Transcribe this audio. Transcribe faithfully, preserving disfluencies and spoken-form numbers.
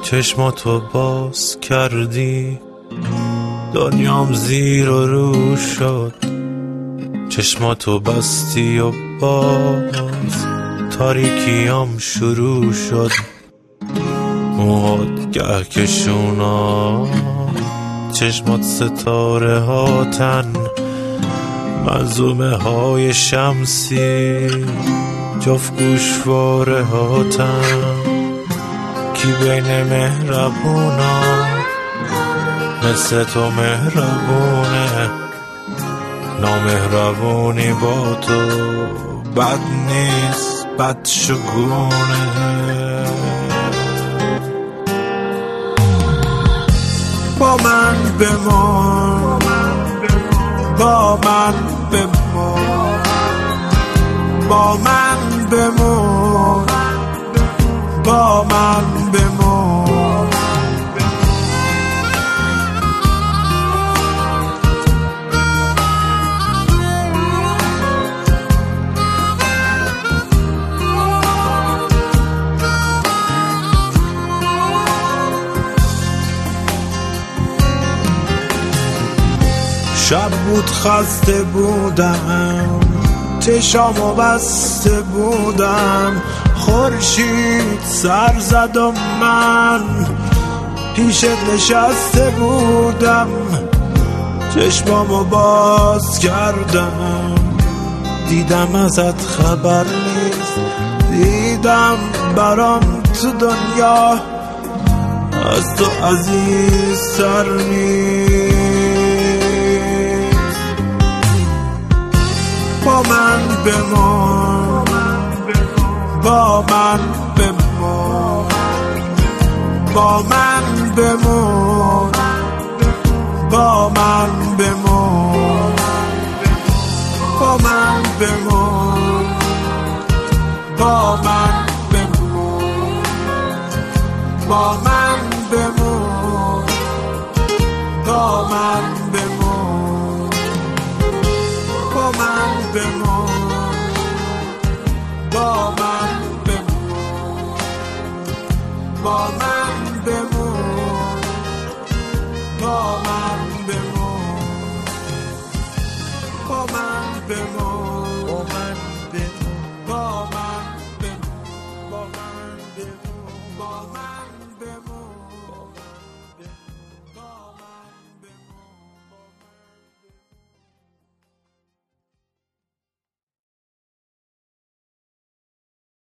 چشماتو باز کردی، دنیام زیر و رو شد. چشماتو بستی و باز تاریکیام شروع شد. موهات گه کشونا، چشمات ستاره هاتن، منظومه های شمسی جفت گوشواره هاتن. کی بین مهربونا مثل تو مهربونه، نامهربونی با تو بد نیست، بد شگونه. با من بمان، با من بمان، با من بمان، با من بمان. شب بود خسته بودم، چشامو بسته بودم، خورشید سر زد و من پیشت نشسته بودم. چشمامو باز کردم، دیدم ازت خبر نیست، دیدم برام تو دنیا از تو عزیز سر نیست. با من بمان، با من بمان، با من بمان، با من بمان، با من بمان، با من بمان، با من بمان، با من